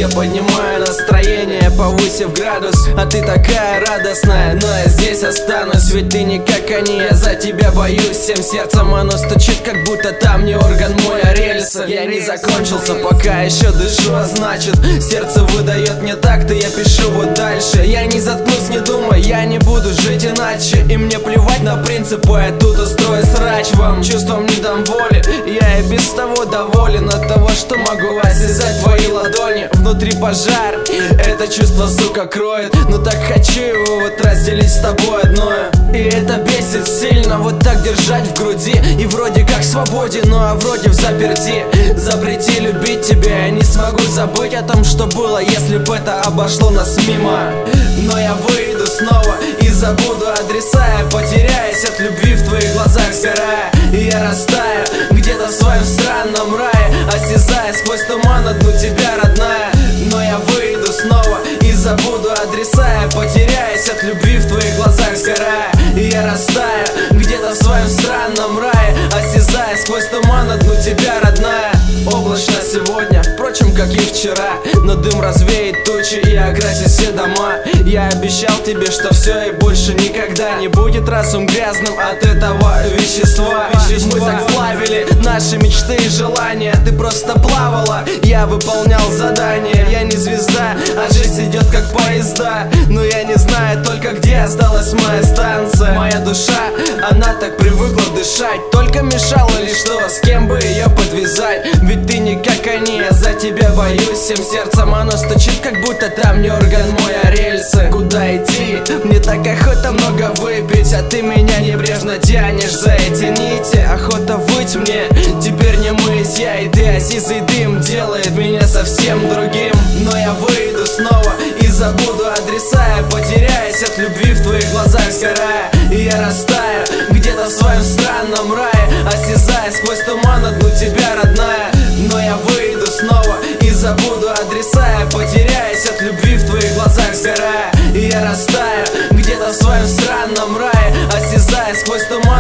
Я поднимаю настроение, повысив градус, а ты такая радостная. Но я здесь останусь, ведь ты не как они. Я за тебя боюсь, всем сердцем оно стучит, как будто там не орган мой, а рельсы. Я не закончился, пока еще дышу, а значит сердце выдает мне так-то, я пишу вот дальше. Я не заткнусь, не думай, я не буду жить иначе. И мне плевать на принципы, я тут устрою срач вам. Чувством не дам воли, я и без того доволен от того, что могу осязать твои ладони. Внутри пожар, это чувство, сука, кроет. Но так хочу его вот разделить с тобой одное. И это бесит сильно, вот так держать в груди. И вроде как свободен, ну а вроде в заперти. Запрети любить тебя, я не смогу забыть о том, что было, если бы это обошло нас мимо. Но я выйду снова и забуду адреса. Я потеряюсь от любви в твоих глазах, сгорая. И я растаю где-то в своем странном рае, осязая сквозь туман одну тебя, родная. Но я выйду снова и забуду адреса. Я потеряюсь от любви в твоих глазах, сгорая. И я растаю где-то в своем странном рае, осязая сквозь туман одну тебя, родная. Облачно сегодня, впрочем, как и вчера, но дым развеет тучи и окрасит все дома. Я обещал тебе, что все и больше никогда не будет разум грязным от этого вещества. Мы так плавили наши мечты и желания. Ты просто плавала, я выполнял задание. Я не звезда, а жизнь идет как поезда. Но я не знаю только, где осталась моя станция. Моя душа, она так привыкла дышать, только мешало лишь то, с кем бы ее подвязать. Ведь ты не как они, я за тебя боюсь. Всем сердцем оно стучит, как будто там не орган мой, а рельсы. Куда идти? Мне так охота много выпить, а ты меня небрежно тянешь за эти нити. Охота выть мне, теперь не мы, я и ты, а сизый дым делает меня совсем другим. Но я выйду снова и забуду адреса. Я потеряюсь от любви в твоих глазах, сгорая. И я растаю где-то в своем странном рае, осязая сквозь туман одну тебя, родная. Но я выйду снова и забуду адреса. Я потеряюсь от любви в твоих глазах, сгорая. И я растаю где-то в своем странном рае, осязая сквозь туман